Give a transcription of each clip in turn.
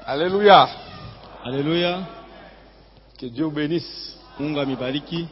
Alléluia. Alléluia. Que Dieu bénisse. Mungu amibariki.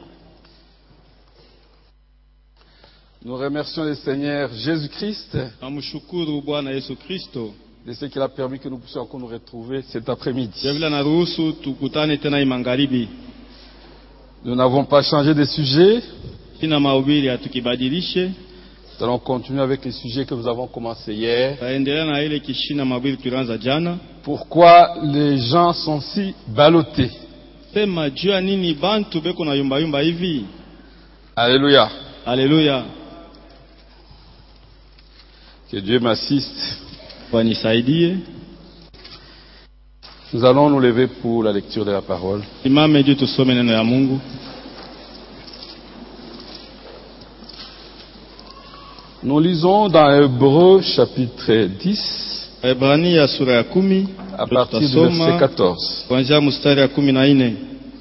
Nous remercions le Seigneur Jésus-Christ Namshukuru Bwana Yesu Kristo de ce qu'il a permis que nous puissions encore nous retrouver cet après-midi. Yevila naruhusu tukutane tena imangaribi. Nous n'avons pas changé de sujet. Sina mahubiri hatukibadilishe. Nous allons continuer avec les sujets que nous avons commencé hier. Taendelea na ile kishina mahubiri tulianza jana. Pourquoi les gens sont si ballottés? Sema jua nini bantu beko na yumba yumba hivi? Alléluia. Alléluia. Que Dieu m'assiste. Wanisaidie. Nous allons nous lever pour la lecture de la parole. Simame juu tusome neno ya Mungu. Nous lisons dans Hébreux chapitre 10 Ebrania sura ya 10 à partir du verset 14. kuanzia mstari ya 14.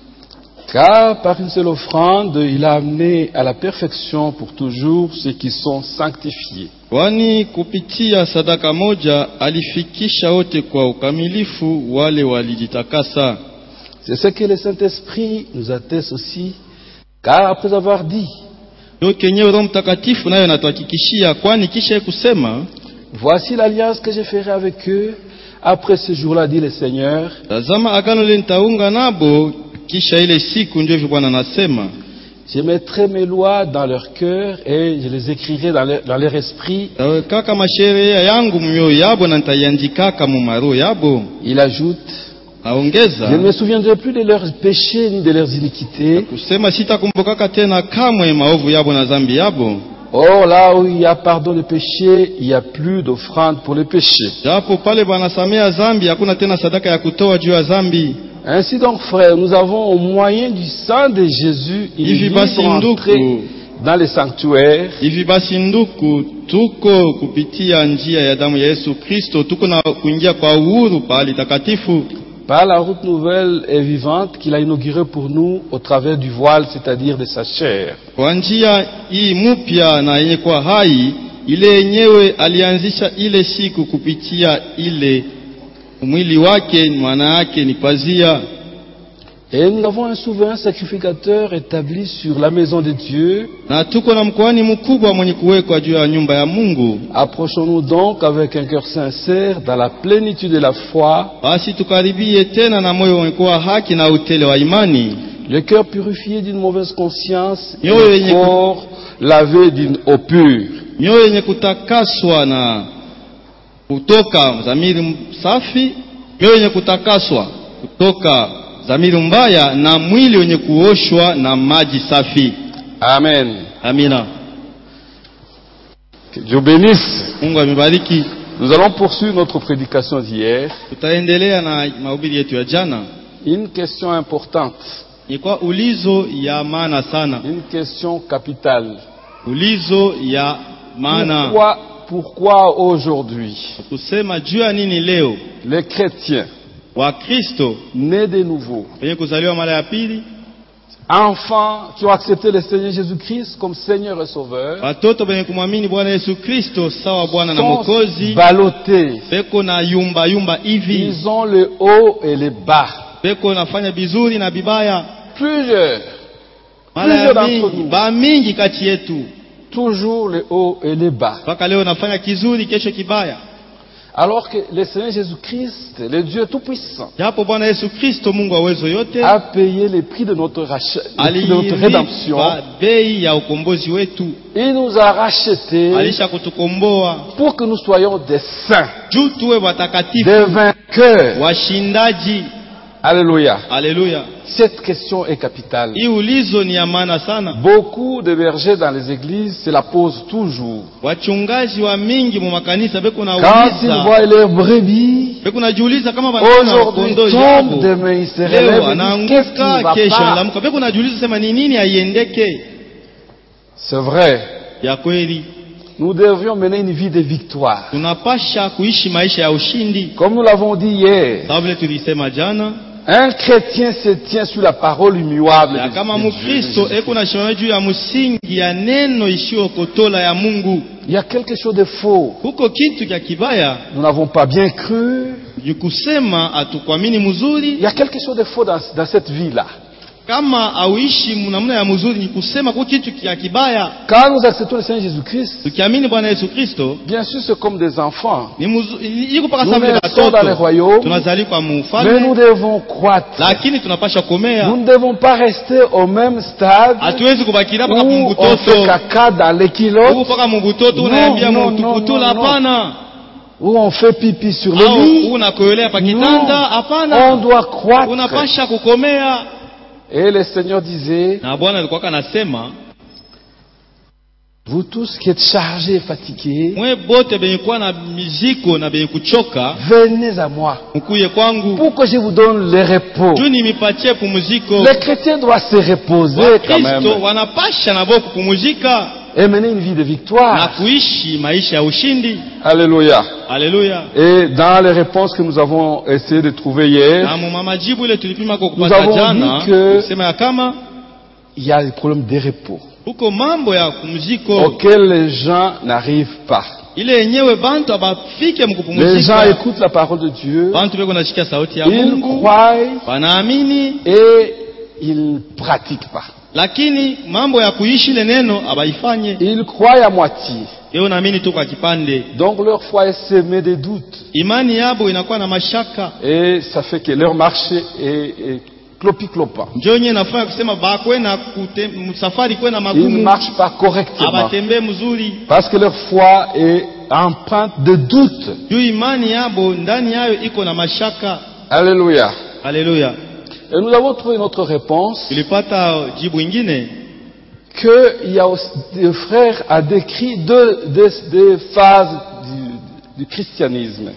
Car par une seule offrande, il a amené à la perfection pour toujours ceux qui sont sanctifiés. Kwani kupitia sadaka moja alifikisha wote kwa ukamilifu wale walijitakasa. C'est ce que le Saint-Esprit nous atteste aussi, car après avoir dit, Ndio kenyewe Roho Mtakatifu nayo anatuhakikishia, kwani kisha kusema, voici l'alliance que je ferai avec eux après ce jour-là, dit le Seigneur. tazama agano lile nitaunga nabo kisha ile siku, ndio Bwana anasema, Je mettrai mes lois dans leur cœur et je les écrirai dans leur esprit. kaka masheria yangu mioyo yabo na nitaiandika mu maro yabo. Il ajoute, Aongeza, je ne me souviendrai plus de leurs péchés ni de leurs iniquités. kusema sitakumbukaka tena kamwe maovu yabo na dhambi yabo. Or, là où il y a pardon de péché, il n'y a plus d'offrande pour les péchés. Japo pale banasamea dhambi hakuna tena sadaka ya kutoa juu ya dhambi. Ainsi donc, frères, nous avons au moyen du sang de Jésus une libre entrée dans les sanctuaires. Hivi basi nduku, tuko kupitia njia ya damu ya Yesu Kristo, tuko na kuingia kwa uhuru pale takatifu, Par la route nouvelle et vivante qu'il a inaugurée pour nous au travers du voile, c'est-à-dire de sa chair. kwa njia hii mpya na yenye kwa hai, ile yenyewe alianzisha ile siku kupitia ile mwili wake, maana yake ni pazia. Et nous avons un souverain sacrificateur établi sur la maison de Dieu. Na tuko na mkoani mkubwa mwenye kuwekwa juu ya nyumba ya Mungu. Approchons-nous donc avec un cœur sincère dans la plénitude de la foi, Basi tukaribie tena na moyo wenye kuwa haki na utele wa imani, le cœur purifié d'une mauvaise conscience et Yo, le corps lavé d'une eau pure. mioyo yenye kutakaswa na kutoka dhamiri safi, mioyo yenye kutakaswa kutoka dhamiri mbaya, na mwili wenye kuoshwa na maji safi. Amen. Amina. Que Dieu bénisse. Mungu amebariki. Nous allons poursuivre notre prédication d'hier. Tutaendelea na mahubiri yetu ya jana. Une question importante, Ni kwa ulizo ya maana sana. une question capitale. Ulizo ya maana. Pourquoi aujourd'hui Kusema juu ya nini leo les chrétiens wa Kristo nés de nouveau, wenye kuzaliwa mara ya pili, enfants qui ont accepté le Seigneur Jésus-Christ comme Seigneur et Sauveur, watoto wenye kumwamini Bwana Yesu Kristo sawa Bwana na sont Mwokozi, ballottés. beko na yumba yumba hivi, Ils ont le haut et le bas. beko nafanya bizuri na bibaya. Plusieurs Mara ya d'entre mingi, nous, ba mingi kati yetu, toujours le haut et le bas. mpaka leo nafanya kizuri, kesho kibaya. Alors que le Seigneur Jésus-Christ, le Dieu Tout-Puissant, Japo Bwana Yesu Kristo Mungu wa uwezo yote a payé le prix de notre rachat, le prix de notre rédemption. alilipa bei ya ukombozi wetu, Il nous a rachetés alisha kutukomboa pour que nous soyons des saints, juu tuwe watakatifu, des vainqueurs. washindaji. Alléluia. Haleluya. Cette question est capitale. Hii ulizo ni ya maana sana. Beaucoup de bergers dans les églises se la posent toujours. Wachungaji wa mingi mu makanisa beko na Quand ils uliza, voient leurs brebis, beko najiuliza kama wanaona aujourd'hui kondoo tombe, yabo, demain ils se leo relèvent, ils disent, qu'est-ce qui anaanguka, ne va kesho pas? anaamka, beko najiuliza sema ni nini aiendeke. C'est vrai. Ya kweli Nous devions mener une vie de victoire. tunapasha kuishi maisha ya ushindi, Comme nous l'avons dit hier, sababu vile tulisema jana, un chrétien se tient sur la parole immuable ya de kama Dieu. Mkristo eko na shimama juu ya msingi ya neno isiyo kotola ya Mungu. Il y a quelque chose de faux. Huko kitu kya kibaya, Nous n'avons pas bien cru. ni kusema atukuamini mzuri. Il y a quelque chose de faux dans cette vie-là. Kama auishi namna ya mzuri ni kusema kwa kitu kia kibaya. Quand nous acceptons le Seigneur Jésus-Christ, tukiamini Bwana Yesu Kristo, bien sûr c'est comme des enfants. Ni iko paka Nous sababu ya naissons dans le watoto. royaume, Tunazali kwa mfalme. mais nous devons croître. Lakini tunapasha komea. Nous ne devons pas rester au même stade Hatuwezi kubakira paka où on fait caca dans les culottes, Huko paka mbutoto unaambia mtu kutula hapana. Où on fait pipi sur le lit. Unakoelea pa kitanda hapana. On doit croître. Unapasha kukomea. Et le Seigneur disait, na Bwana alikuwa kanasema, vous tous qui êtes chargés et fatigués, mwe bote benye kuwa na miziko na benye kuchoka, venez à moi, mkuye kwangu, pour que je vous donne le repos. juu nimipatie pumziko. Les chrétiens doivent se reposer quand même. Kristo wanapasha na boku kupumzika et mener une vie de victoire. Na kuishi maisha ya ushindi. Alléluia. Alléluia. Et dans les réponses que nous avons essayé de trouver hier, nous avons dit que il y a des problèmes de repos auxquels les gens n'arrivent pas. Les gens écoutent la parole de Dieu, ils croient et ils ne pratiquent pas. Lakini mambo ya kuishi ile neno abaifanye. Ils croient à moitié. Yeye naamini tu kwa kipande. Donc leur foi est semée de doutes. Imani yabo inakuwa na mashaka. Et ça fait que leur marché est clopi-clopa. Ndio yenyewe nafanya kusema bakwe na safari kwenda magumu. Ils ne marchent pas correctement. Abatembe mzuri. Parce que leur foi est empreinte de doute. Juu imani yabo ndani yayo iko na mashaka. Alléluia. Alléluia. Et nous avons trouvé notre réponse que le frère a décrit deux phases du christianisme.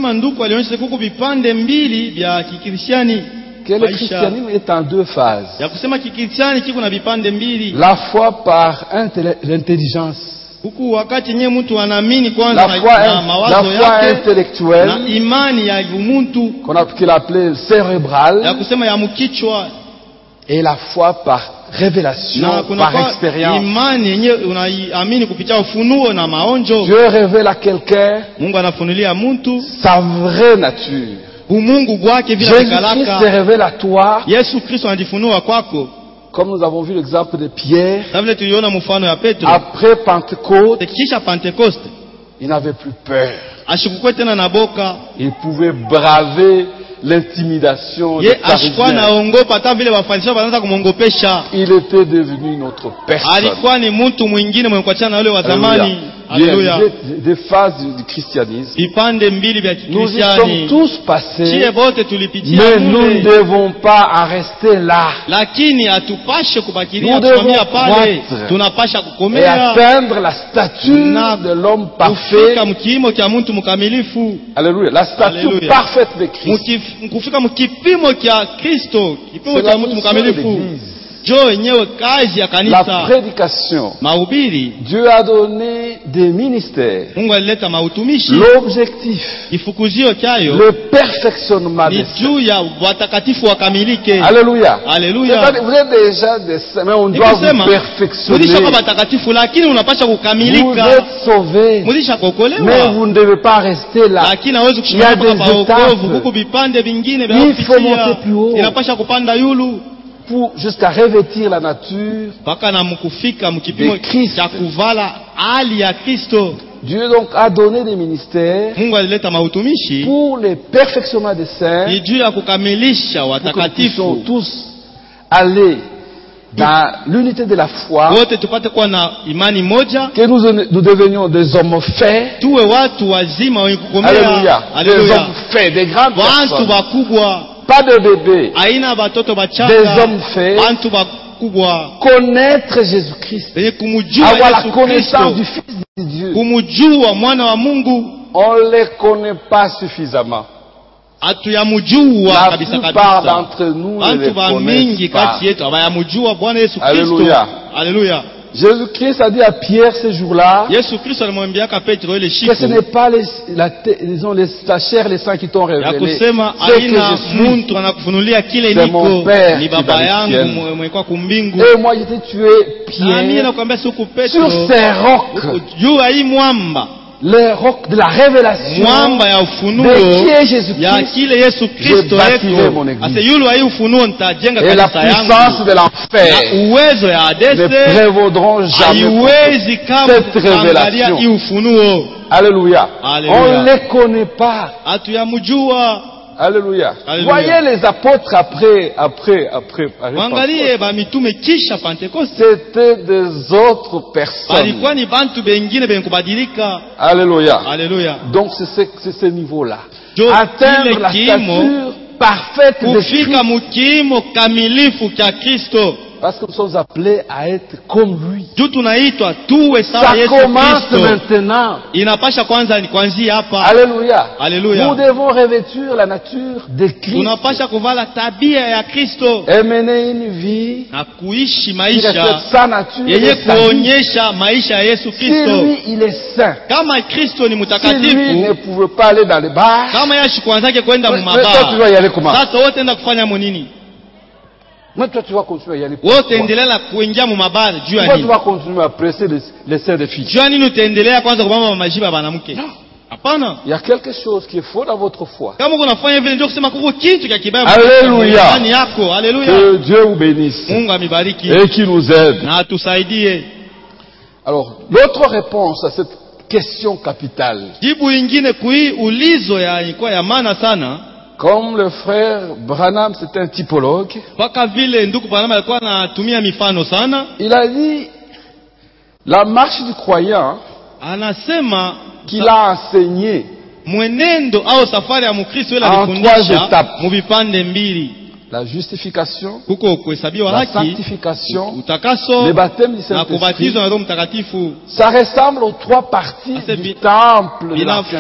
Que le christianisme est en deux phases. La foi par l'intelligence. La foi intellectuelle qu'il appelait cérébrale, et la foi par révélation, par expérience. Dieu révèle à quelqu'un sa vraie nature. Jésus-Christ se révèle à toi. Comme nous avons vu l'exemple de Pierre, après Pentecôte, il n'avait plus peur. Il pouvait braver l'intimidation des pharisiens. Il était devenu une autre personne. Alléluia. Des phases du christianisme. Nous y sommes tous passés, mais nous ne devons pas en rester là. Nous devons croître et atteindre la stature de l'homme parfait. Alléluia. La stature parfaite de Christ. C'est la mission de l'Église. La prédication. Dieu a donné des ministères. L'objectif, le perfectionnement des saints. Alléluia. Alléluia. Vous êtes déjà des saints, mais on doit vous perfectionner. Vous êtes sauvés, mais vous ne devez pas rester là. Il y a des étapes. Il faut monter plus haut jusqu'à revêtir la nature de Christ. Dieu donc a donné des ministères pour le perfectionnement des saints, pour que nous puissions tous aller dans l'unité de la foi, que nous devenions des hommes faits. Alléluia. Des hommes faits, des grandes personnes. Pas de bébés, des hommes faits, connaître Jésus-Christ, avoir la connaissance du Fils de Dieu. On ne les connaît pas suffisamment. La plupart d'entre nous ne les connaissent pas. Alléluia. Alléluia. Jésus-Christ a dit à Pierre ce jour-là que ce n'est pas la chair et les sang qui t'ont révélé, c'est que je suis. C'est mon Père qui est dans les cieux. Et moi j'ai tué Pierre sur ces rocs. le roc de la révélation de qui est Jésus-Christ, je bâtirai mon église. Et la puissance de l'enfer ne prévaudront jamais cette révélation. Alléluia. On ne les connaît pas. Alléluia. Voyez les apôtres après. C'était des autres personnes. Alléluia. Donc c'est ce niveau-là. Atteindre la stature parfaite de Christ. Parce que nous sommes appelés à être comme lui. Ça commence maintenant. Alléluia. Nous devons revêtir la nature de Christ. Et mener une vie qui reflète sa nature et sa vie. Si lui, il est saint. Si lui ne pouvait pas aller dans les bars, mais toi, tu vas y aller comment? Mais toi, tu vas continuer à y aller. Pourquoi tu vas continuer à presser les seins des filles? Non. Il y a quelque chose qui est faux dans votre foi. Alléluia. Que Dieu vous bénisse et qu'il nous aide. Alors, l'autre réponse à cette question capitale, comme le frère Branham, c'est un typologue, il a dit la marche du croyant qu'il a enseigné en 3 étapes. La justification, la sanctification, le baptême du Saint-Esprit. Ça ressemble aux 3 parties du temple de l'Ancien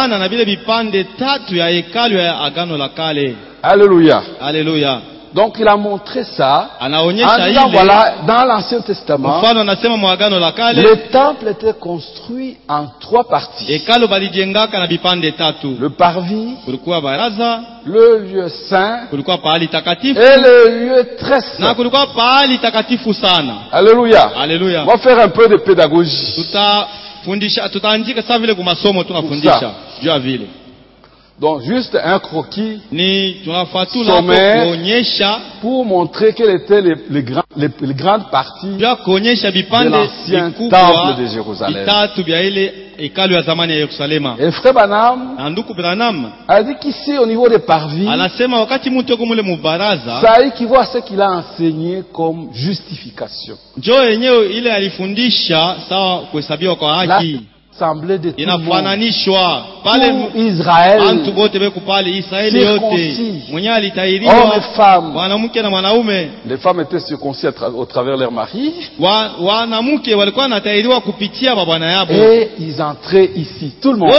Testament. Alléluia. Donc il a montré ça en disant voilà, dans l'Ancien Testament, le temple était construit en 3 parties. Le parvis, le lieu saint et le lieu très saint. Alléluia. On va faire un peu de pédagogie. Donc juste un croquis sommaire pour montrer quelles étaient les grandes parties de l'ancien temple de Jérusalem. Et frère Branham a dit qu'ici au niveau des parvis, ça équivaut à ce qu'il a enseigné comme justification. L'assemblée de tout le monde, pour Israël, circoncis, hommes et femmes. Les femmes étaient circoncis au travers leur mari. Et ils entraient ici, tout le monde.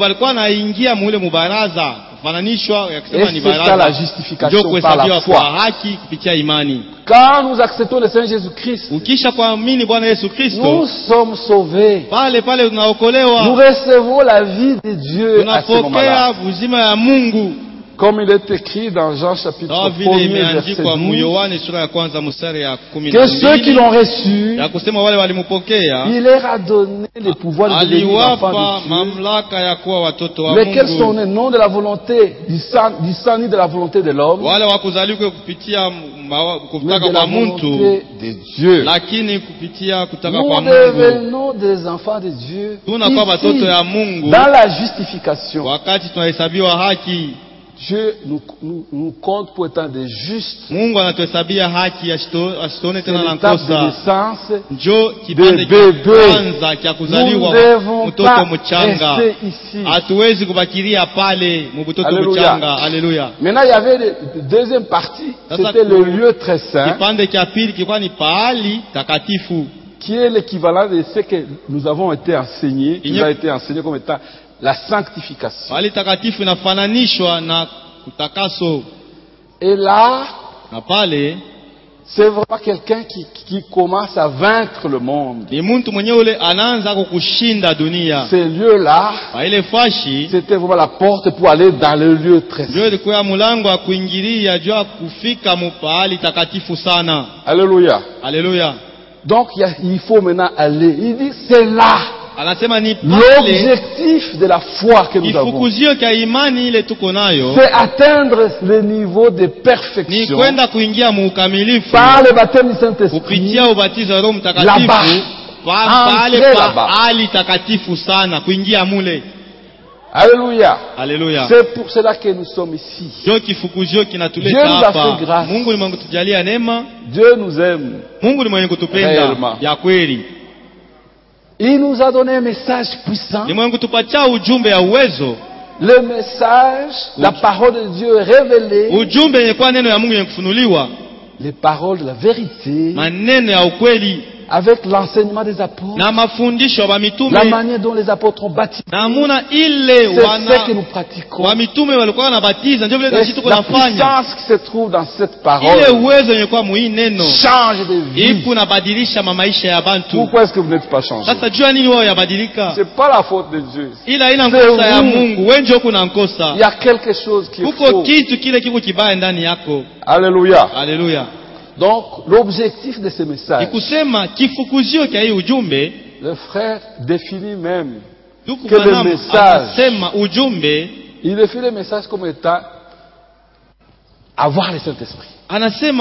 Et c'est ça la justification par la foi. Quand nous acceptons le Seigneur Jésus-Christ, nous sommes sauvés. Nous recevons la vie de Dieu à ce moment-là. Comme il est écrit dans Jean chapitre 1, verset 12, que ceux qui l'ont reçu, il leur a donné le pouvoir de devenir enfants de Dieu. Mais quels sont les noms de la volonté du sang ni de la volonté de l'homme, mais de la volonté de Dieu. Nous devenons des enfants de Dieu ici, dans la justification. Dieu nous compte pour être des justes. C'est l'étape de naissance de bébé. Nous ne devons pas rester ici. Alléluia. Maintenant, il y avait la deuxième partie, c'était le lieu très saint, qui est l'équivalent de ce que nous avons été enseigné, qui nous a été enseigné comme étant la sanctification. Et là, c'est vraiment quelqu'un qui commence à vaincre le monde. Ces lieux-là, c'était vraiment la porte pour aller dans le lieu très saint. Alléluia. Donc il faut maintenant aller. Il dit c'est là. L'objectif de la foi que nous avons, c'est atteindre le niveau de perfection par le baptême du Saint-Esprit, là-bas. Alléluia. Alléluia. C'est pour cela que nous sommes ici. Dieu nous a fait grâce. Dieu nous aime réellement. Il nous a donné un message puissant. Le message, la parole de Dieu révélée, les paroles de la vérité, avec l'enseignement des apôtres, la manière dont les apôtres ont baptisé, c'est ce que nous pratiquons. Et la puissance qui se trouve dans cette parole change de vie. Pourquoi est-ce que vous n'êtes pas changé? C'est pas la faute de Dieu. Il y a quelque chose qui est faux. Alléluia. Alléluia. Donc, l'objectif de ce message, le frère définit même que le message, il définit le message comme étant avoir le Saint-Esprit. Le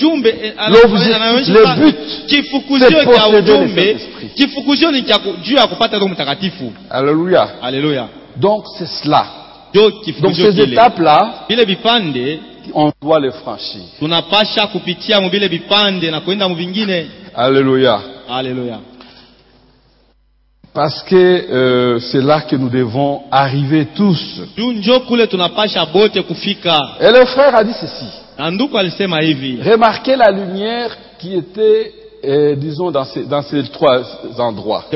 but, c'est posséder le Saint-Esprit. Alléluia. Alléluia. Donc, c'est cela. Donc, ces étapes-là, on doit les franchir. Alléluia. Alléluia. Parce que c'est là que nous devons arriver tous. Et le frère a dit ceci. Remarquez la lumière qui était, disons, dans ces trois endroits.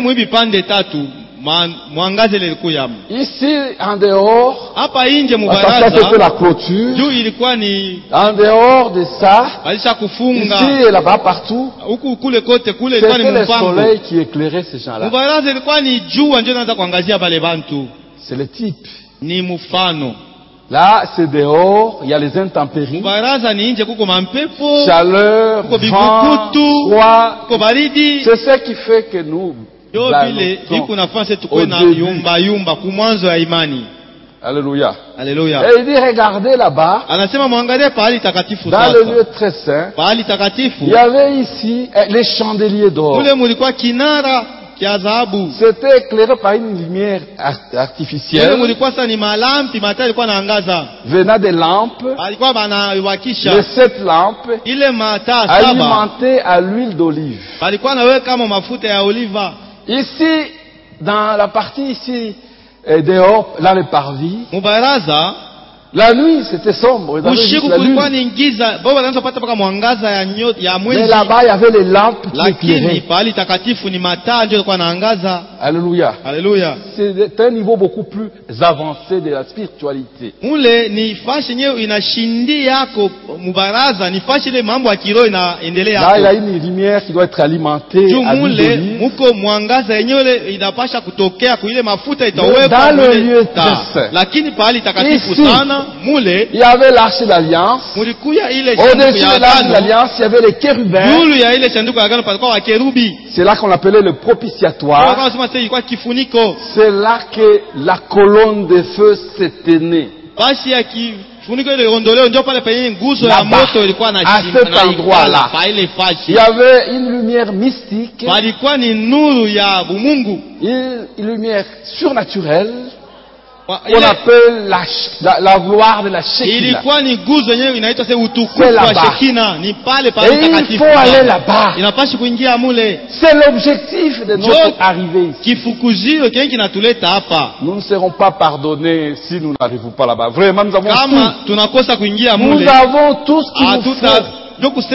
Ici, en dehors, ça c'était la clôture. En dehors de ça, ici et là-bas, partout, c'était le soleil qui éclairait ces gens-là. C'est le type. Là, c'est dehors, il y a les intempéries, chaleur, vent, froid. C'est ce qui fait que nous Alléluia. Alléluia. Et il dit, regardez là-bas, dans le lieu très saint, il y avait ici les chandeliers d'or. C'était éclairé par une lumière artificielle venant des lampes. Les 7 lampes alimentées à l'huile d'olive. Ici, dans la partie ici, dehors, là le parvis, la nuit c'était sombre. Mais là-bas il y avait les lampes qui éclairaient. Alléluia. Alléluia. C'est un niveau beaucoup plus avancé de la spiritualité. Là il y a une lumière qui doit être alimentée à l'huile d'olive. Dans le lieu très saint. Ici, il y avait l'arche de l'alliance. Au-dessus de l'arche de l'alliance, il y avait les chérubins. C'est là qu'on appelait le propitiatoire. C'est là que la colonne de feu s'éteignait. Là-bas, à cet endroit-là, il y avait une lumière mystique, une lumière surnaturelle, qu'on appelle la gloire de la Shekinah. C'est là-bas. Et il faut aller là-bas. C'est l'objectif de notre arrivée ici. Nous ne serons pas pardonnés si nous n'arrivons pas là-bas. Vraiment, nous avons tout. Nous avons tout ce qu'il nous faut.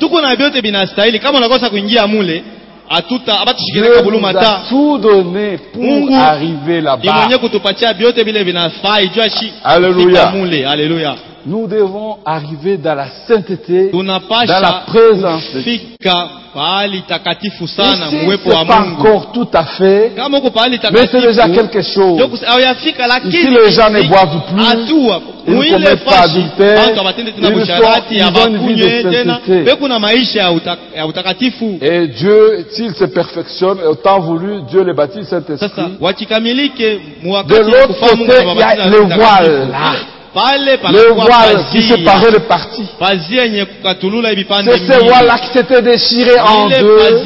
Dieu nous a tout donné pour arriver là-bas. Alléluia. nous devons arriver dans la sainteté, dans la présence de Dieu. Ici, c'est pas encore tout à fait, mais c'est déjà quelque chose. Ici, les gens ne boivent plus, ils ne commettent pas d'adultère, ils ont une vie de sainteté. Et Dieu, s'il se perfectionne, autant voulu, Dieu les baptise Saint-Esprit. De l'autre côté, il y a le voile là. Le voile qui séparait le parti. C'est ce voile-là qui s'était déchiré en deux,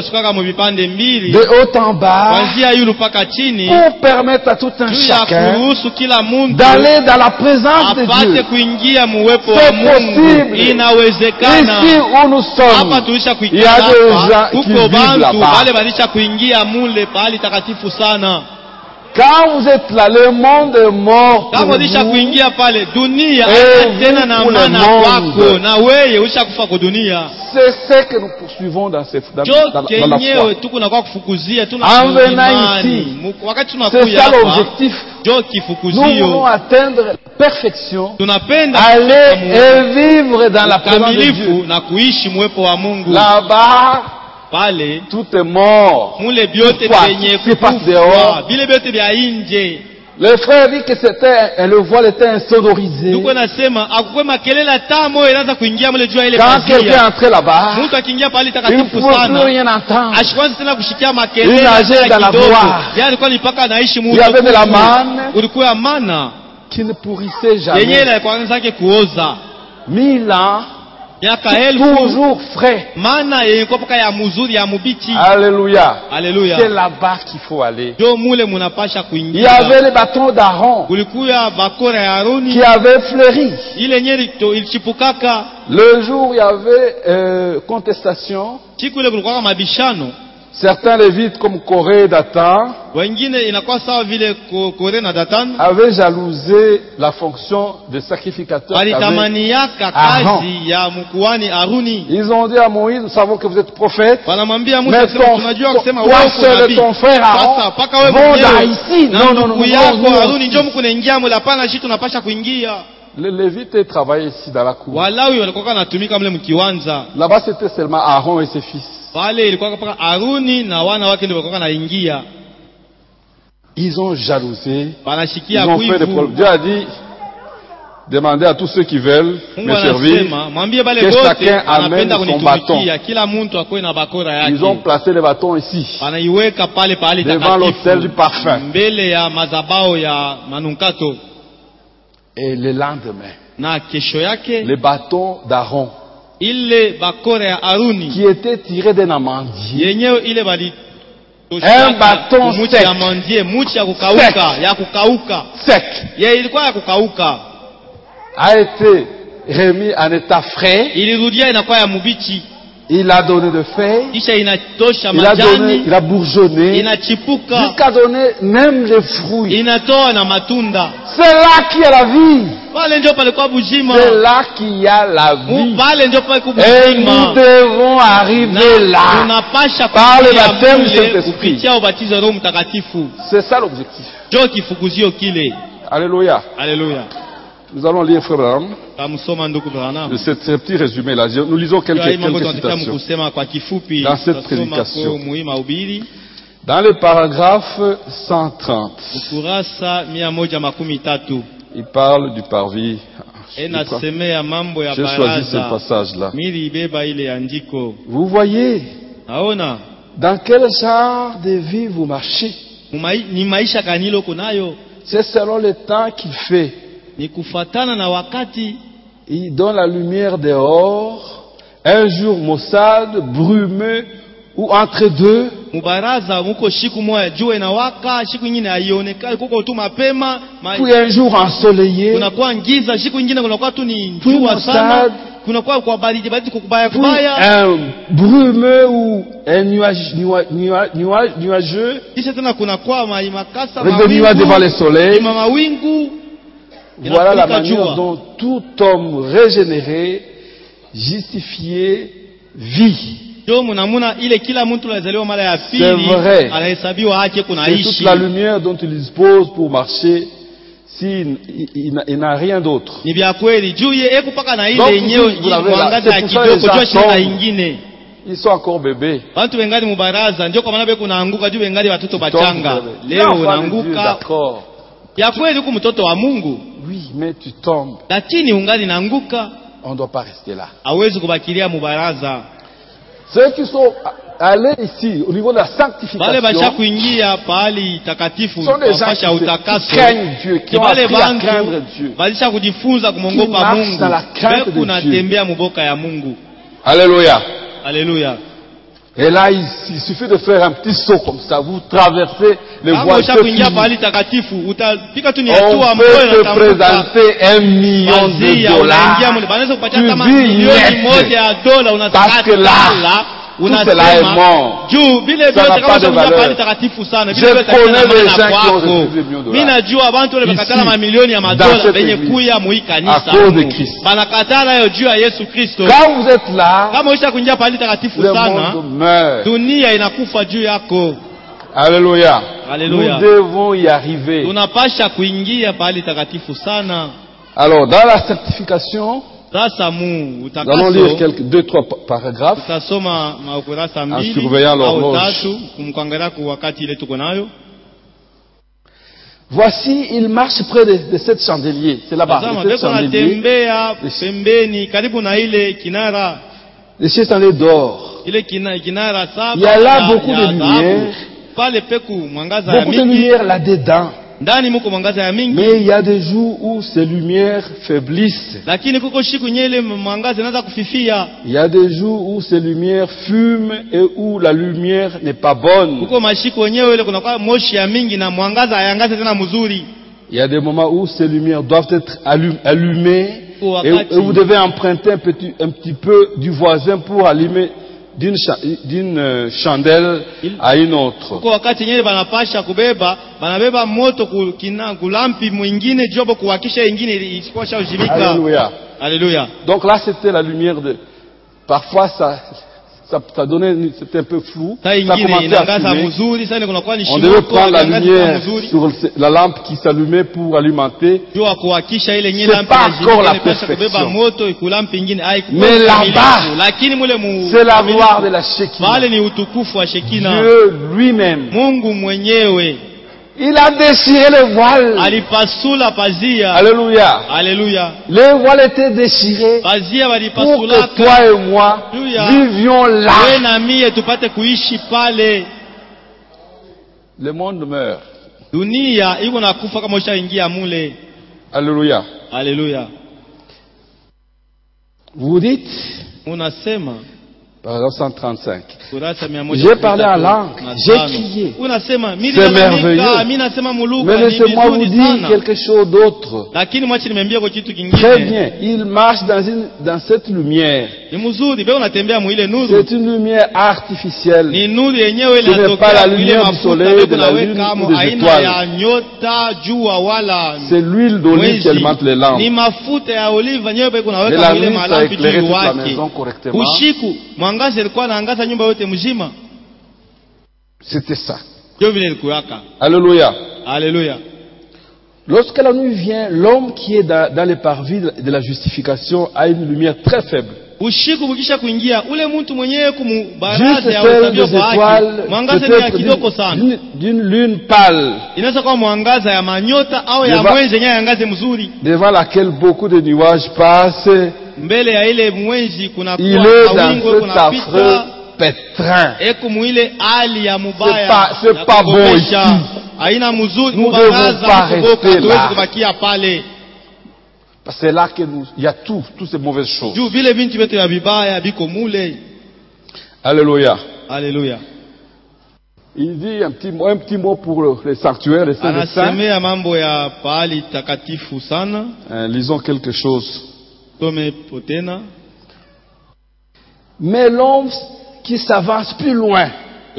de haut en bas, pour permettre à tout un chacun d'aller dans la présence de Dieu. C'est possible. Ici où nous sommes, il y a des gens qui vivent là-bas. Quand vous êtes là, le monde est mort pour vous, et vous pour le monde. C'est ce que nous poursuivons dans la foi. En venant ici, c'est ça l'objectif. Nous voulons atteindre la perfection, aller et vivre dans la présence de Dieu. Là-bas, tout est mort. Qui passe dehors. Le frère dit que le voile était insonorisé. Quand quelqu'un entrait là-bas, il ne pouvait plus rien entendre. Il nageait dans la gloire. Il y avait de la manne qui ne pourrissait jamais. 1000 ans. Toujours frais. Alléluia. C'est là-bas qu'il faut aller. Il y avait les bâtons d'Aaron qui avaient fleuri. Le jour où il y avait contestation, certains Lévites comme Corée et Dathan avaient jalousé la fonction de sacrificateur Aaron. Ils ont dit à Moïse, nous savons que vous êtes prophète, mais toi seul et ton frère Aaron vont là ici. Non. Les Lévites travaillaient ici dans la cour. Là-bas c'était seulement Aaron et ses fils. Ils ont jalousé, ils ont fait des problèmes. Dieu a dit, demandez à tous ceux qui veulent me servir que chacun amène son bâton. Ils ont placé les bâtons ici, devant l'autel du parfum. Et le lendemain, les bâtons d'Aaron qui était tiré d'un amandier, un bâton sec a été remis en état frais. Il a donné de feuilles, il a bourgeonné, jusqu'à donner même les fruits. C'est là qu'il y a la vie. C'est là qu'il y a la vie. Et nous devons arriver là par le baptême du Saint-Esprit. C'est ça l'objectif. Alléluia. Nous allons lire, frère Branham, de ce petit résumé-là. Nous lisons quelques citations dans cette prédication. Dans le paragraphe 130, il parle du parvis. J'ai choisi ce passage-là. Vous voyez dans quel genre de vie vous marchez. C'est selon le temps qu'il fait. Il donne la lumière dehors, un jour maussade, brumeux, ou entre deux. Puis un jour ensoleillé, puis maussade, puis un brumeux ou un nuageux, avec des nuages devant le soleil. Voilà la manière dont tout homme régénéré, justifié, vit. C'est vrai. C'est toute la lumière dont il dispose pour marcher il n'a rien d'autre. Ni vya kweli juu ye kupaka na ile yenyewe mwangaza ya kidogo jua shina ingine. Ils sont encore bébés. Watu wengali mubaraza ndio kwa maana beku naanguka juu wengali watoto bachanga. Leo unaanguka. Ya kweli huko mtoto wa Mungu. Oui, mais tu tombes. Lakini ungali naanguka. On ne doit pas rester là. Hawezi kubakilia mubaraza. Ceux qui sont allés ici au niveau de la sanctification. Wale basha kuingia pahali takatifu wapasha utakaso. Qui wale bantu balisha kujifunza kumongopa Mungu. Beku natembea muboka ya Mungu. Alléluia. Alléluia. Et là, il suffit de faire un petit saut comme ça. Vous traversez les voies. On peut te présenter $1 million. Tu vis net. Parce que là, tout cela est mort. Ça n'a pas de valeur. Je connais des gens qui ont reçu des millions de dollars. À cause de Christ. Quand vous êtes là, le monde meurt. Alléluia. Nous devons y arriver. Alors, dans la sanctification, nous allons lire quelques 2-3 paragraphes en surveillant l'horloge. Voici, il marche près de cette chandelier. C'est là-bas. Le chandelier d'or. Il y a là beaucoup de lumière. Beaucoup de lumière là-dedans. Mais il y a des jours où ces lumières faiblissent. Il y a des jours où ces lumières fument et où la lumière n'est pas bonne. Il y a des moments où ces lumières doivent être allumées et vous devez emprunter un petit peu du voisin pour allumer d'une chandelle à une autre. Alléluia. Alléluia. Donc là c'était la lumière de... Parfois ça donnait, c'était un peu flou. Ça commençait à fumer. On devait prendre la lumière sur la lampe qui s'allumait pour alimenter. C'est pas encore la perfection. Mais là-bas, c'est la gloire de la Shekinah. Dieu lui-même. Il a déchiré le voile. Alléluia. Alléluia. Le voile était déchiré pour que toi et moi vivions là. Le monde meurt. Alléluia. Alléluia. Vous dites, par exemple 135. J'ai parlé en langue, j'ai crié. C'est merveilleux. Mais laissez-moi vous dire quelque chose d'autre. Très bien, il marche dans cette lumière. C'est une lumière artificielle. Ce n'est pas la lumière du soleil, de la lune ou des étoiles. C'est l'huile d'olive qui alimente les lampes. Et la nuit, ça éclairait toute la maison correctement. C'était ça. Alléluia. Alléluia. Lorsque la nuit vient, l'homme qui est dans les parvis de la justification a une lumière très faible. Juste celle des étoiles, peut-être d'une lune pâle, devant laquelle beaucoup de nuages passent. Il est dans cet affreux pétrin. C'est pas bon ici. Nous ne devons pas rester là. C'est là qu'il y a toutes ces mauvaises choses. Alléluia. Alléluia. Il dit un petit mot pour les sanctuaires, les saints des saints. Lisons quelque chose. Mais l'homme qui s'avance plus loin,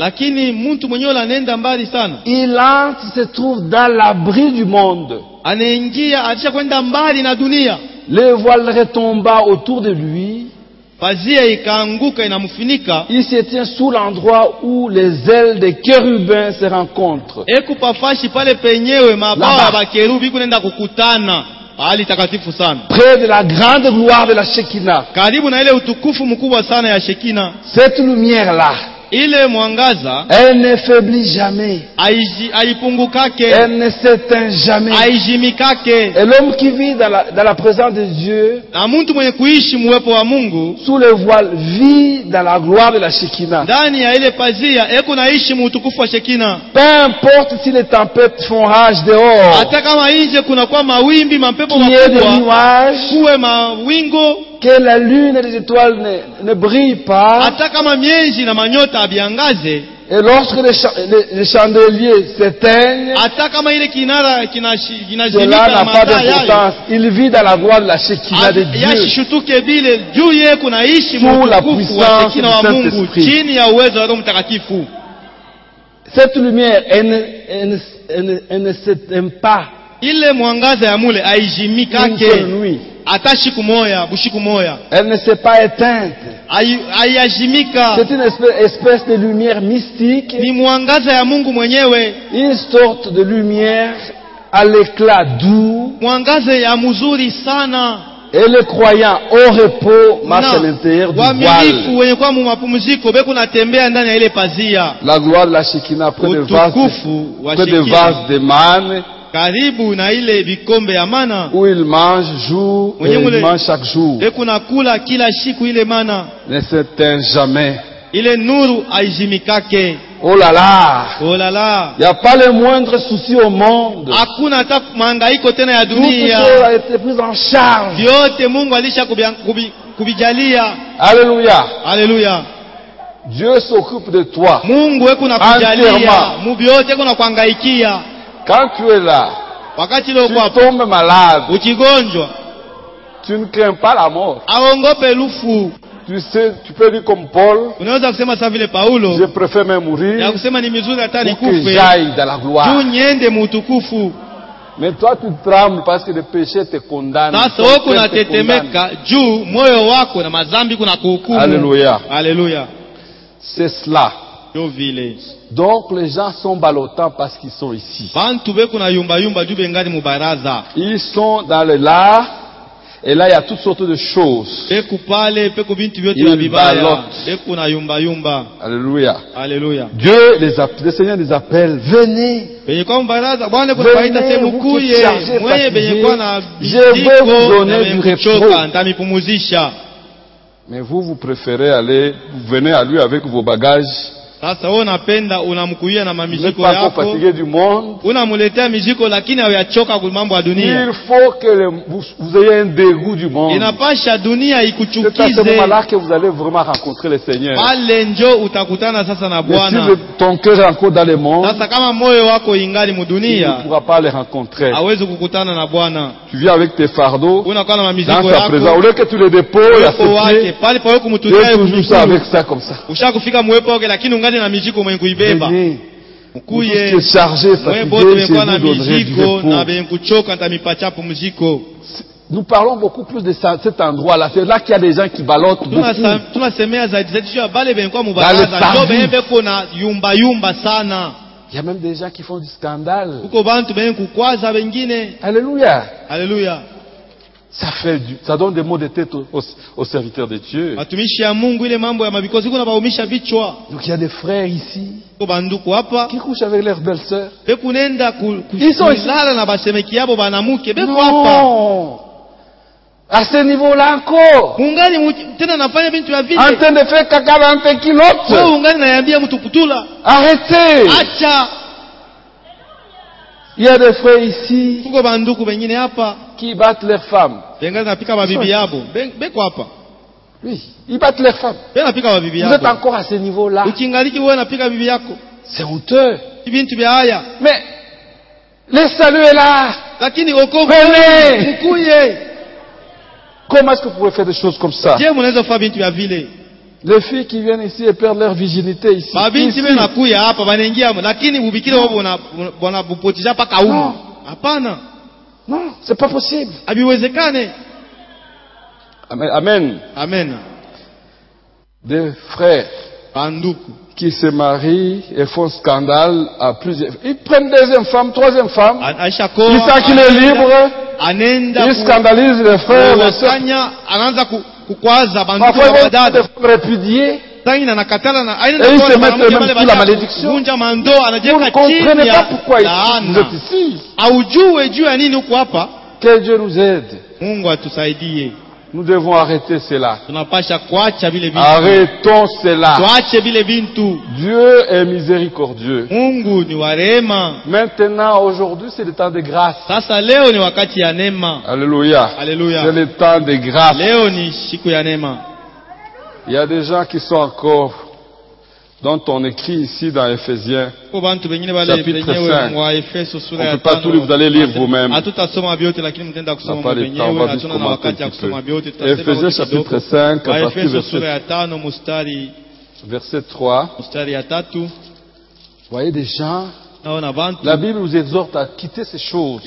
il entre, se trouve dans l'abri du monde. Le voile retomba autour de lui pazia ikaanguka inamfunika. Il se tient sous l'endroit où les ailes des chérubins se rencontrent. Ekupafashi pale penyewe mabawa ba kerubi kunenda kukutana. Pahali takatifu sana. Près de la grande gloire de la Shekinah. Karibu na ile utukufu mkubwa sana ya Shekina. Cette lumière là, ile mwangaza, elle ne faiblit jamais. Haipungukake. Elle ne s'éteint jamais. Haijimikake. Et l'homme qui vit dans la présence de Dieu, na mtu mwenye kuishi muwepo wa Mungu, sous le voile, vit dans la gloire de la Shekinah. Ndani ya ile pazia eko naishi mutukufu wa Shekina. Peu importe si les tempêtes font rage dehors. Hata kama nje kuna kwa mawimbi, mapepo makubwa, kuwe mawingo, que la lune et les étoiles ne brillent pas. Hata kama miezi na manyota abiangaze. Et lorsque les chandeliers s'éteignent, cela n'a pas d'importance. Il vit dans la gloire de la Shekinah de Dieu, sous la puissance du Saint-Esprit. Cette lumière, elle ne s'éteint pas. Une seule nuit. Elle ne s'est pas éteinte. C'est une espèce de lumière mystique. Une sorte de lumière à l'éclat doux. Et les croyants au repos marchent à l'intérieur du voile. La gloire de la Shekinah près de vases de manne, karibu na ile vikombe ya mana, où il mange jour et il mange chaque jour. Kuna kula kila siku ile mana, ne s'éteint jamais. Ile nuru haizimikake. Oh là là, oh là là, il n'y a pas le moindre souci au monde. Hakuna hata mahangaiko tena ya dunia. Tout a été pris en charge. Yote Mungu alisha kubijalia. Alléluia. Alléluia. Dieu s'occupe de toi. Mungu wewe kuna kujalia. Mungu yote kuna kuhangaikia. Quand tu es là, tu tombes malade, tu ne crains pas la mort. Tu sais, tu peux dire comme Paul, je préfère même mourir pour que j'aille dans la gloire. Mais toi tu trembles parce que le péché te condamne. Alléluia. Alléluia. C'est cela. Donc les gens sont ballottants parce qu'ils sont ici. Ils sont dans le là, et là il y a toutes sortes de choses. Ils ballotent. Alléluia. Alléluia. Dieu les appelle, le Seigneur les appelle, venez. Venez, vous qui êtes chargés, je vais vous donner du repos. Mais vous préférez aller, vous venez à lui avec vos bagages. Sasa wewe unapenda unamkuia na mamiziko yako. Unamuletea miziko lakini hayachoka kwa mambo ya dunia. Il faut que vous ayez un dégoût du monde. Inapasha dunia ikuchukize. C'est à ce moment-là que vous allez vraiment rencontrer le Seigneur. Pale njoo utakutana sasa na Bwana. Si ton cœur est encore dans le monde, sasa kama moyo wako ingali mudunia, tu ne pourras pas le rencontrer. Hawezi kukutana na Bwana. Tu viens avec tes fardeaux. Unakuwa na mamiziko yako. Dans sa présence, au lieu que tu les déposes à ses pieds. Pale pa wewe kumtulia toujours ça avec ça comme ça. Ushakufika muwepo wake lakini na mijiko mwenye kuibeba. Ukuye chargé, fatigué, je vous donnerai du repos. Nous parlons beaucoup plus de cet endroit-là. C'est là qu'il y a des gens qui ballottent beaucoup. Dans il y a même des gens qui font du scandale. Alléluia. Alléluia. Ça donne des maux de tête aux serviteurs de Dieu. Donc il y a des frères ici qui couchent avec leurs belles-sœurs. Ils sont ici. Non. À ce niveau-là encore. En train de faire caca dans tes culottes. Arrêtez. Il y a des frères ici qui battent leurs femmes. Oui, ils battent leurs femmes. Vous êtes encore à ce niveau-là. C'est honteux. Mais le salut est là. Venez. Comment est-ce que vous pouvez faire des choses comme ça? Les filles qui viennent ici et perdent leur virginité ici. Non, c'est pas possible. Amen. Amen. Amen. des frères qui se marient et font scandale à plusieurs. Ils prennent deuxième femme, troisième femme. Ils savent qu'il est libre. Ils scandalisent les frères, les sœurs. Parfois, ils vont se répudier. Et ils se mettent même sous la malédiction. Vous ne comprenez pas pourquoi vous êtes ici. Que Dieu nous aide. Nous devons arrêter cela. Arrêtons cela. Dieu est miséricordieux. Maintenant, aujourd'hui, c'est le temps de grâce. Alléluia. C'est le temps de grâce. Il y a des gens qui sont encore, dont on écrit ici dans Éphésiens, chapitre 5. On ne peut pas tout lire, vous allez lire vous-même. On n'a pas le temps, on va juste commenter un petit peu. Éphésiens chapitre 5, à partir verset 3. Vous voyez des gens, la Bible nous exhorte à quitter ces choses.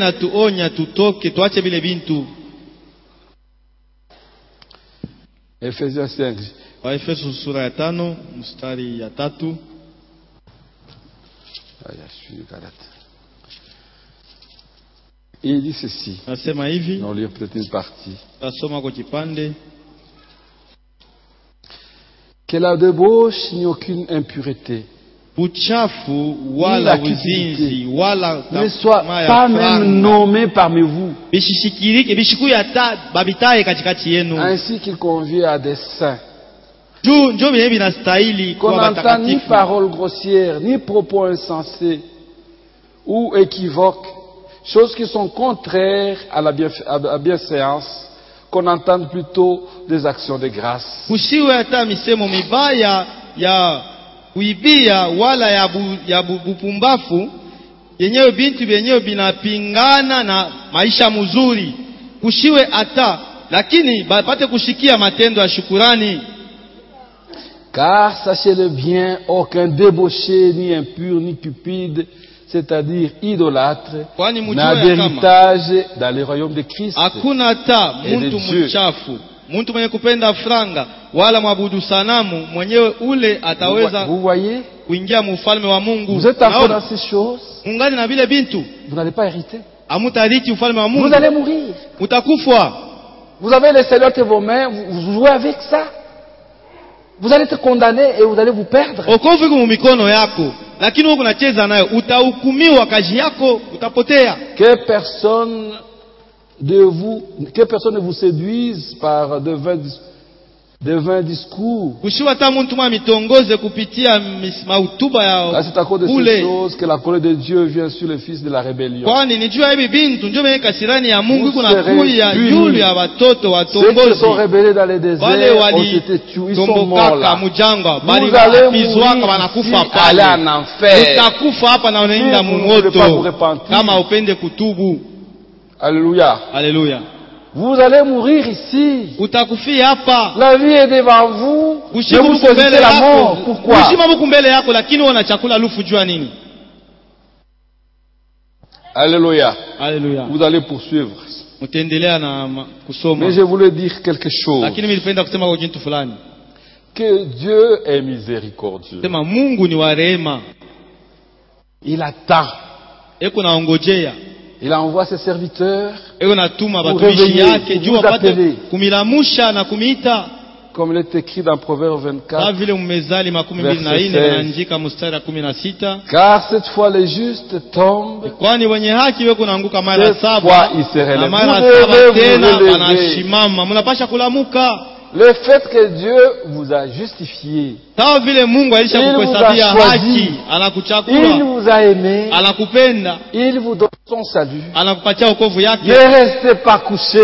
Ephésiens 5. Waefeso sura ya 5 mstari ya 3. Il dit ceci. Nasema hivi. On lit peut-être une partie. Tasoma kwa kipande. Que la débauche n'y aucune impureté. Uchafu wala uzinzi wala ne soit pas même nommé parmi vous. Ainsi qu'il convient à des saints. Qu'on n'entende ni paroles grossières, ni propos insensés ou équivoques, choses qui sont contraires à la bienséance, qu'on entende plutôt des actions de grâce. Kuibia wala ya bupumbafu yenyewe bintu yenyewe binapingana na maisha mzuri kushiwe ata lakini bapate kushikia matendo ya shukurani. Car sachez-le bien, aucun débauché ni impur ni cupide, c'est-à-dire idolâtre, n'a d'héritage dans le royaume de Christ. Hakuna hata mtu mchafu, mtu mwenye kupenda franga wala mwabudu sanamu mwenyewe ule ataweza kuingia mufalme wa Mungu. Vous êtes encore dans ces choses. Mungali na vile bintu. Vous n'allez pas hériter. Amutariti ufalme wa Mungu. Vous allez mourir. Utakufa. Vous avez les Seigneur entre vos mains, vous jouez avec ça. Vous allez être condamné et vous allez vous perdre. Okovu kwa mikono yako, lakini wewe unacheza nayo, utahukumiwa kazi yako, utapotea. Que personne ne vous séduise par de vains discours. C'est à cause de ces choses que la colère de Dieu vient sur les fils de la rébellion. Ceux qui sont rebellés dans les déserts ont été tués, ils sont morts là. Vous allez mourir si aller en enfer. Si vous ne voulez pas vous repentir. Alléluia. Alléluia. Vous allez mourir ici. Utakufia hapa. La vie est devant vous. Mais vous choisissez la mort. Pourquoi? Alléluia. Alléluia. Vous allez poursuivre. Mais je voulais dire quelque chose. Que Dieu est miséricordieux. Il attend. Il envoie ses serviteurs pour réveiller, pour vous appeler. Comme il est écrit dans Proverbe 24, verset 16. Car cette fois les justes tombent, cette fois ils se relèvent. Le fait que Dieu vous a justifié, il vous a choisi, il vous a aimé, il vous donne son salut. Ne restez pas couché.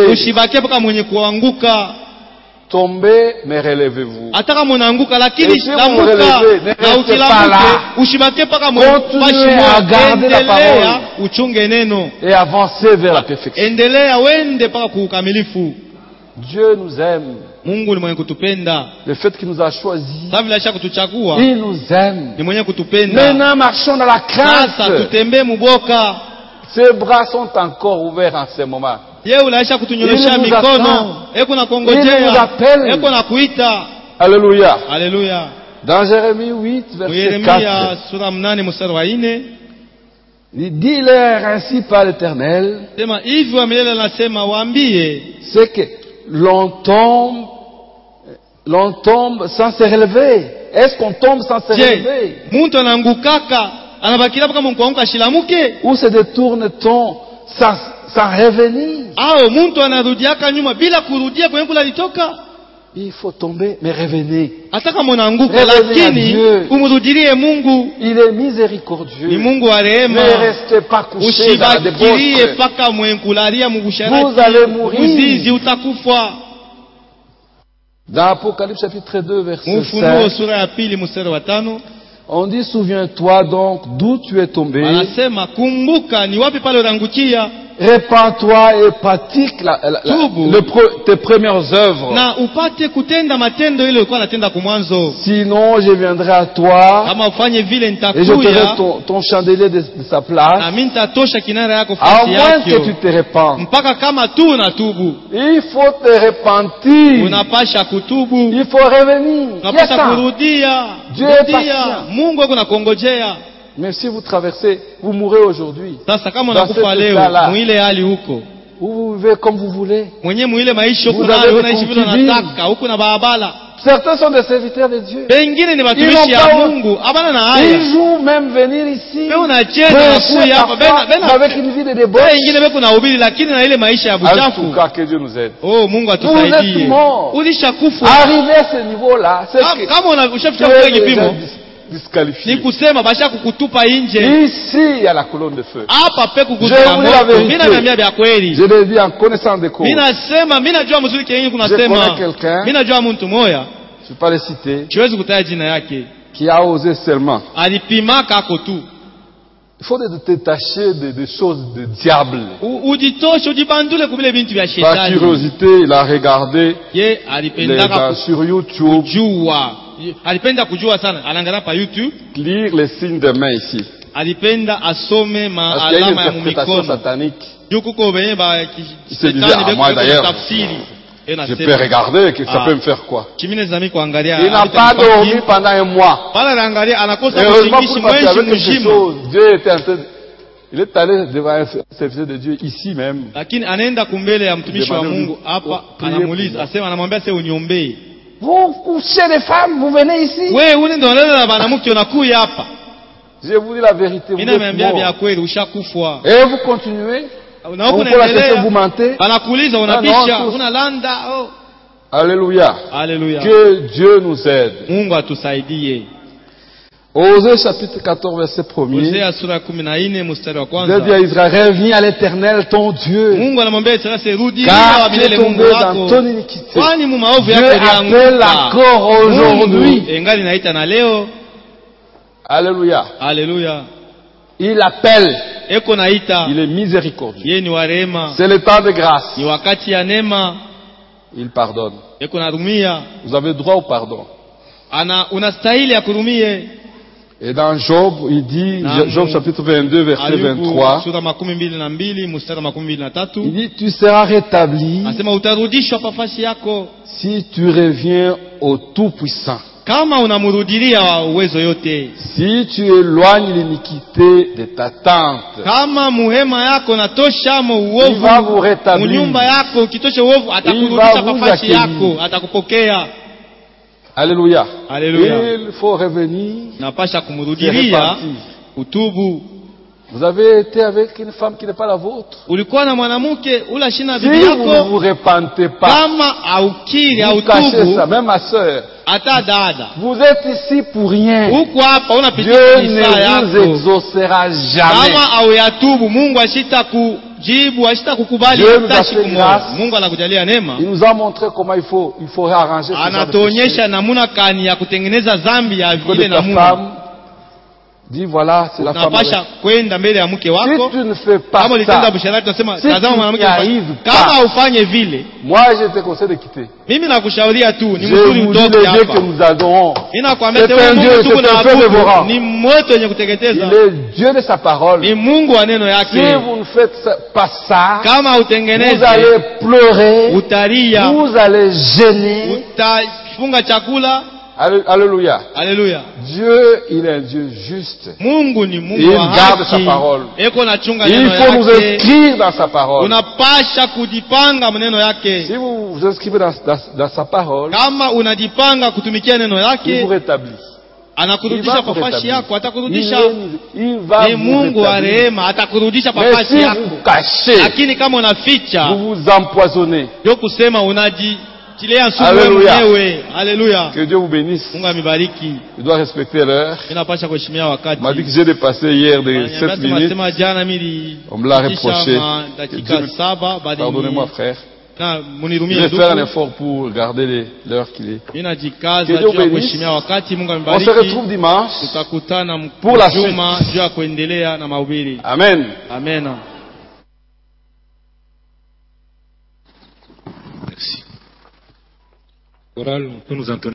Tombez, mais relevez-vous. Et si vous vous relevez, ne restez pas là. Continuez à garder la parole et avancez vers la perfection. Dieu nous aime. Le fait qu'il nous a choisis, il nous aime. Maintenant marchons dans la crainte. Ses bras sont encore ouverts en ce moment. Il nous attend. Il nous appelle. Alléluia. Alléluia. Dans Jérémie 8, verset 4, il dit leur ainsi par l'Éternel, c'est que l'on tombe sans se relever. Est-ce qu'on tombe sans se relever? Ou se détourne-t-on sans revenir? Il faut tomber, mais revenez. Revenez à Dieu. Il est miséricordieux. Ne restez pas couché dans la débauche. Vous allez mourir. Dans Apocalypse chapitre 2, verset 5, on dit, souviens-toi donc d'où tu es tombé. Répands-toi et pratique tes premières œuvres. Sinon, je viendrai à toi et je t'aurai ton chandelier de sa place. À moins que tu te répandes. Il faut te repentir. Il faut revenir. Dieu est patient. Mais si vous traversez, vous mourrez aujourd'hui. Dans cet état-là, vous vivez comme vous voulez. Vous avez des concubines. Certains sont des serviteurs de Dieu. Ils jouent même venir ici. Avec une vie de débauche. En tout cas, que Dieu nous aide. Vous êtes morts. Arrivé à ce niveau-là, c'est que disqualifié. Ici, il y a la colonne de feu. Je vous dis la vérité. Je le dis en connaissant de cause. Je connais quelqu'un, je ne vais pas le citer, qui a osé seulement. Il faut se détacher des choses du diable. Par curiosité, il a regardé sur YouTube. Lire les signes de main ici. Parce qu'il y a une interprétation satanique. Il se disait, moi d'ailleurs, je peux regarder, que ça peut me faire quoi? Il n'a pas dormi pendant un mois. Heureusement pour parce qu'il y avait quelque chose. Dieu était en train. Il est allé devant un serviteur de Dieu ici même. Vous couchez les femmes, vous venez ici. Je vous dis la vérité, vous êtes morts. Et vous continuez. On peut la question, vous mentez. Alléluia. Que Dieu nous aide. Osée chapitre 14 verset 1er. Dieu dit à Israël, reviens à l'Éternel ton Dieu. Car tu es tombé dans ton iniquité. Dieu appelle encore aujourd'hui. Alléluia. Il appelle. Il est miséricordieux. C'est le temps de grâce. Il pardonne. Vous avez droit au pardon. Et dans Job, il dit, Job chapitre 22, verset 23, il dit, tu seras rétabli si tu reviens au Tout-Puissant. Si tu éloignes l'iniquité de ta tente, il va vous rétablir. Il va vous accueillir. Alléluia. Il faut revenir. Vous avez été avec une femme qui n'est pas la vôtre. Si vous ne vous repentez pas, vous cachez ça, même ma soeur. Vous êtes ici pour rien. Dieu ne vous exaucera jamais. Dieu nous a fait grâce. Il nous a montré comment il faut réarranger ce genre de femme. Dis voilà, c'est la femme. Si tu ne fais pas ça, si tu n'y arrives pas, moi je te conseille de quitter. Je vous dis le Dieu que nous adorons. C'est un Dieu, c'est un feu dévorant. Il est Dieu de sa parole. Si vous ne faites pas ça, vous allez pleurer, vous allez gêner. unafunga chakula. Alléluia. Alléluia. Dieu, il est un Dieu juste. Mungu ni Mungu il wa haki. garde sa parole. Eko na chunga il neno faut nous yake. inscrire dans sa parole. Unapasha kujipanga maneno yake. Si vous vous inscrivez dans sa parole, kama unajipanga kutumikia neno il yake, vous rétablit. anakurudisha kwa fashi yako, atakurudisha. Il va ni Mungu wa rehema, atakurudisha kwa fashi mais si yako. vous cachez, Lakini kama unaficha, vous vous empoisonnez. ndio kusema unajitilea sumu Alléluia. mwenyewe. Alléluia. Que Dieu vous bénisse. Mungu amibariki. Je dois respecter l'heure. Ninapasha kuheshimia wakati. On m'a dit que j'ai dépassé hier de 7 minutes. On me l'a reproché. Pardonnez-moi, frère. Je vais faire un effort pour garder l'heure qu'il est. Que Dieu vous bénisse. On se retrouve dimanche pour la suite. Amen. Amen. Chorale, on peut nous entendre.